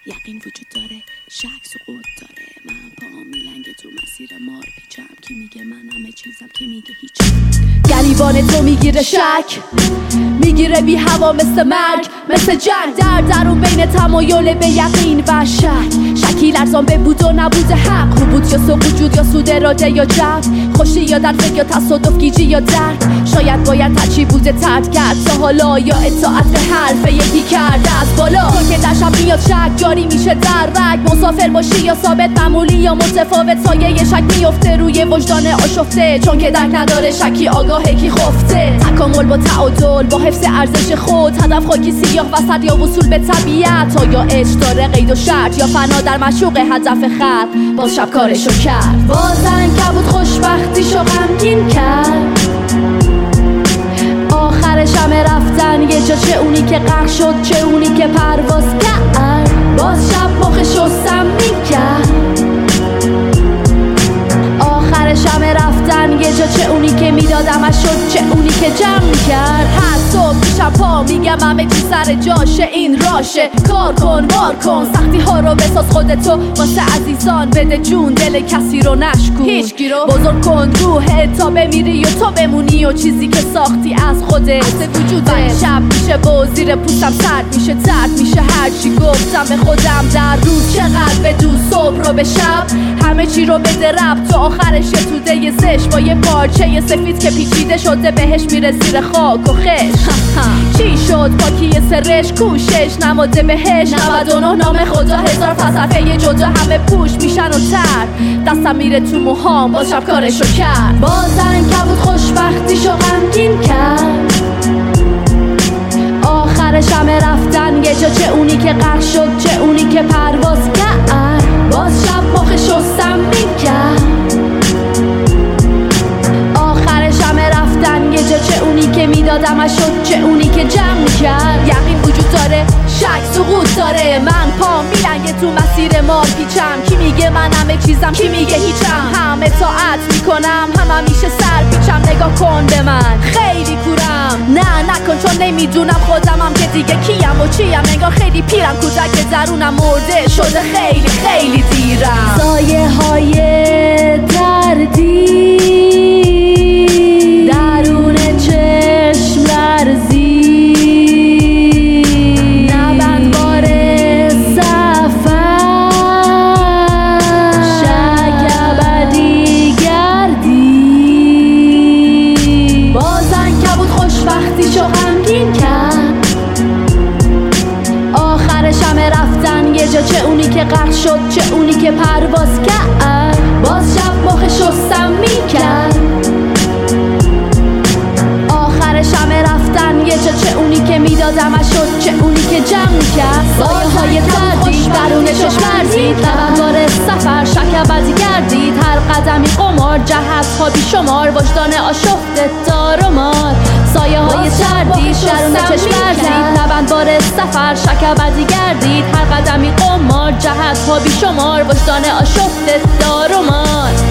یقین وجود داره، شک سقوط داره. من پاهم میلنگ تو مسیر مار پیچم. کی میگه من همه چیزم، کی میگه هیچ. گریبان تو میگیره شک، میگیره بی هوا مثل مرگ، مثل جنگ درون بین تمایل به یقین و شک. شکی لرزان به بود و نبود حق، رو بود یا وجود یا سود اراده یا جب، خوشی یا درد یا تصادف، گیجی یا درد. شاید باید ترچی بوده ترد کرد تا حالا، یا اطاعت به حرف یکی کرده از بالا. تو که در شب میاد شک جاری میشه در رگ، مسافر باشی یا ثابت، معمولی یا متفاوت، سایه شک میفته روی وجدان آشفته. چون که درک نداره شکی آگاهه کی خفته. تکامل با تعادل، با حفظ ارزش خود، هدف خاکی سیاه وسط یا وصول به طبیعت. تا یا عشق داره قید و شرط، یا فنا در مشوق هدف خلق. باز شب کارشو کرد، بازن کبود خوشبختیشو غمگین کرد. آخرش همه رفتن یه جا، چه اونی که غرق شد چه اونی که پرواز کرد. باز شب مخ شستم میکرد. آخرش همه رفتن یه جا، چه اونی که میدادمش شد چه اونی که جمع میکرد. هر صبح پیشم پا میگم همه چی سر جاشه، این راشه. کار کن بار کن، سختی ها رو بساز خودتو واسه عزیزان. بده جون دل کسی رو نشکن، هیچکی رو بزرگ کن روحت تا بمیری و تو بمونی. و چیزی که ساختی از خودت، از وجودت. شب میشه با زیر پوستم سرد میشه، ترد میشه هرچی گفتم به خودم در روز. چقدر بدون صبح رو به شب، همه چی رو بده رب تا آخرش یه توده زش با یه پارچه سفید که پیچیده شده بهش میره زیر خاک و خش. چی شد پاکی سرش کوشش نماده بهش 99 نام خدا، هزار فلسفه جدا، همه پوش میشن و تر. دستم میره تو موهام، باز شب کارشو کرد. بازن کبود خوشبختیشو غمگین کرد. آخرش همه رفتن یه جا، چه اونی که غرق شد چه اونی که پرواز کرد. باز شب مخ شستم میکرد. آخرش همه رفتن یه جا، چه اونی که میدادمش شد چه اونی که جمع میکرد. یقین وجود داره، شک سقوط داره. من پام میلنگه تو مسیر مار پیچم. کی میگه من همه چیزم، کی میگه هیچم. هم اطاعت میکنم هم میشه سر پیچم. نگاه کن به من خیلی کورم، نه نکن چون نمیدونم خودمم که دیگه کیم و چیم. نگاه خیلی پیرم، کودک درونم مرده شده خیلی خیلی دیرم. سایه های دردی درون چشم لرزی، نبند بار سفر، شک ابدی گردی. بازن کبود خوشبختیشو غمگین کرد. آخرش همه رفتن یه جا، چه اونی که غرق شد چه اونی که پرواز کرد. باز شب مخ شستم میکرد. آخرش همه رفتن یه جا، چه اونی که میدادمش شد چه اونی که جمع میکرد. سایه های دردی درون چشم ورزید، نوندار سفر شک ابدی گردید. هر قدمی قمار جهت ها بی شمار، وجدان آشفته دار و مار. سایه های دردی درون چشم ورزید، نوندار سفر شک ابدی گردید. هر قدمی قمار جهت ها بی شمار، وجدان آشفته دار و مار.